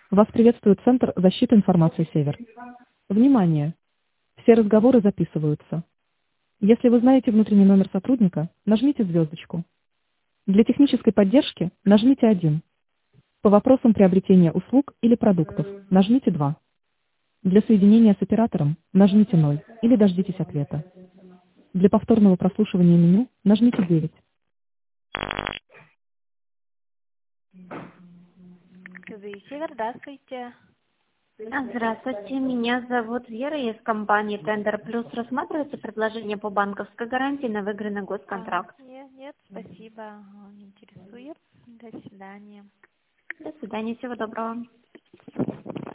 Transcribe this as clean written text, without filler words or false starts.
Вас приветствует Центр защиты информации «Север». Внимание! Все разговоры записываются. Если вы знаете внутренний номер сотрудника, нажмите звездочку. Для технической поддержки нажмите 1. По вопросам приобретения услуг или продуктов нажмите 2. Для соединения с оператором нажмите 0 или дождитесь ответа. Для повторного прослушивания меню нажмите 9. Север, здравствуйте. Здравствуйте, меня зовут Вера, я из компании Tender Plus. Рассматривается предложение по банковской гарантии на выигранный госконтракт. Нет, спасибо, не интересует. До свидания. До свидания, всего доброго.